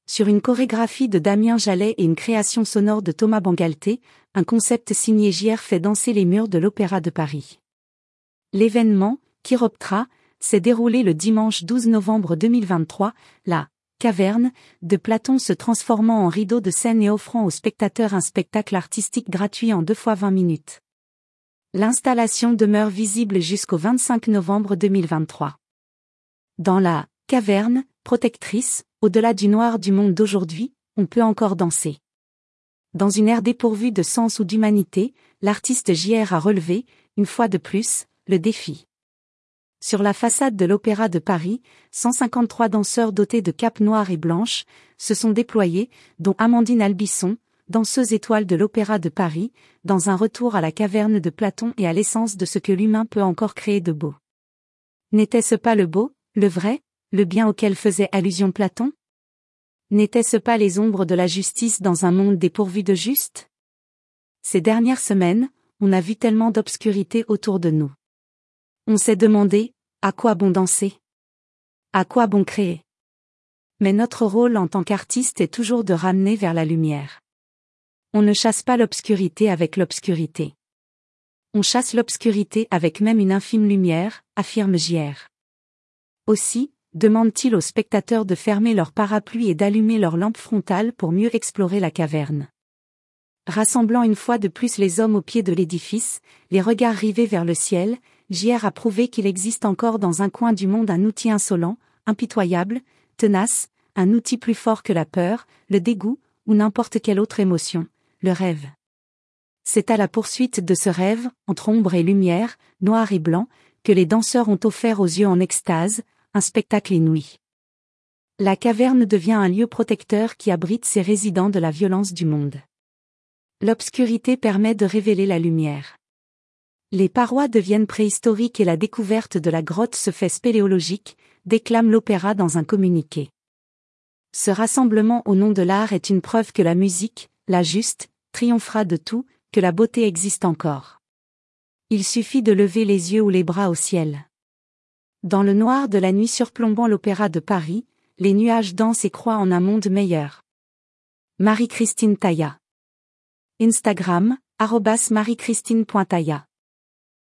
Sur une chorégraphie de Damien Jallet et une création sonore de Thomas Bangalté, un concept signé JR fait danser les murs de l'Opéra de Paris. L'événement, Chiroptera, s'est déroulé le dimanche 12 novembre 2023, la caverne de Platon se transformant en rideau de scène et offrant aux spectateurs un spectacle artistique gratuit en 2 fois 20 minutes. L'installation demeure visible jusqu'au 25 novembre 2023. Dans la caverne protectrice, au-delà du noir du monde d'aujourd'hui, on peut encore danser. Dans une ère dépourvue de sens ou d'humanité, l'artiste JR a relevé, une fois de plus, le défi. Sur la façade de l'Opéra de Paris, 153 danseurs dotés de capes noires et blanches se sont déployés, dont Amandine Albisson, danseuse étoile de l'Opéra de Paris, dans un retour à la caverne de Platon et à l'essence de ce que l'humain peut encore créer de beau. N'était-ce pas le beau, le vrai, le bien auquel faisait allusion Platon? N'était-ce pas les ombres de la justice dans un monde dépourvu de juste? Ces dernières semaines, on a vu tellement d'obscurité autour de nous. On s'est demandé, à quoi bon danser? À quoi bon créer? Mais notre rôle en tant qu'artiste est toujours de ramener vers la lumière. On ne chasse pas l'obscurité avec l'obscurité. On chasse l'obscurité avec même une infime lumière, affirme JR. Aussi, demande-t-il aux spectateurs de fermer leurs parapluies et d'allumer leurs lampes frontales pour mieux explorer la caverne. Rassemblant une fois de plus les hommes au pied de l'édifice, les regards rivés vers le ciel, JR a prouvé qu'il existe encore dans un coin du monde un outil insolent, impitoyable, tenace, un outil plus fort que la peur, le dégoût, ou n'importe quelle autre émotion, le rêve. C'est à la poursuite de ce rêve, entre ombre et lumière, noir et blanc, que les danseurs ont offert aux yeux en extase, un spectacle inouï. La caverne devient un lieu protecteur qui abrite ses résidents de la violence du monde. L'obscurité permet de révéler la lumière. Les parois deviennent préhistoriques et la découverte de la grotte se fait spéléologique, déclame l'opéra dans un communiqué. Ce rassemblement au nom de l'art est une preuve que la musique, la juste, triomphera de tout, que la beauté existe encore. Il suffit de lever les yeux ou les bras au ciel. Dans le noir de la nuit surplombant l'Opéra de Paris, les nuages dansent et croient en un monde meilleur. Marie-Christine Taillat. Instagram, @mariechristine.taillat